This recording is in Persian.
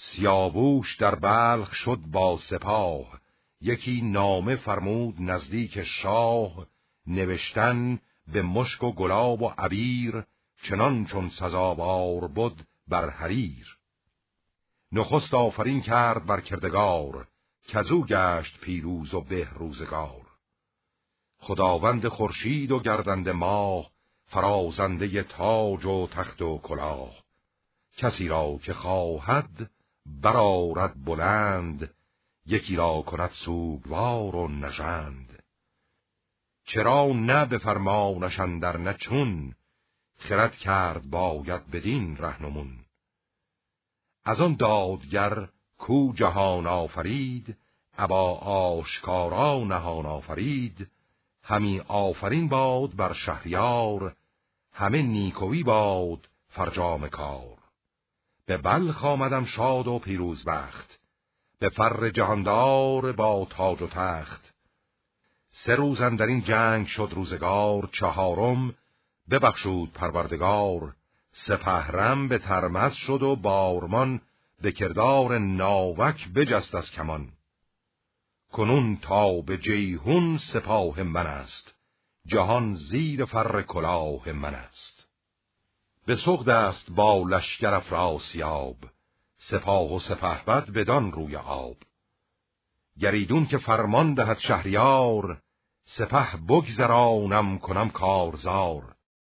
سیاووش در بلخ شد با سپاه، یکی نامه فرمود نزدیک شاه، نوشتن به مشک و گلاب و عبیر، چنان چون سزاوار بود بر حریر. نخست آفرین کرد بر کردگار، کزو گشت پیروز و به روزگار. خداوند خورشید و گردنده ماه، فرازنده تاج و تخت و کلاه. کسی را که خواهد برآرد بلند، یکی را کند سوگوار و نژند. چرا نه به فرمانش اندر نه چون، خرد کرد باید بدین رهنمون. از آن دادگر کو جهان آفرید، ابا آشکارا نهان آفرید. همی آفرین باد بر شهریار، همه نیکویی باد فرجام کار. به بلخ آمدم شاد و پیروز بخت، به فر جهاندار با تاج و تخت. 3 روز اندر این جنگ شد روزگار، 4م ببخشود پروردگار. سپهرم به ترمز شد و بارمان، به کردار ناوک بجست از کمان. کنون تا به جیهون سپاه من است، جهان زیر فر کلاه من است. به سغد است با لشکر افراسیاب، سپاه و سپهبد بدان روی آب. گریدون که فرمان دهد شهریار، سپه بگذرانم کنم کارزار.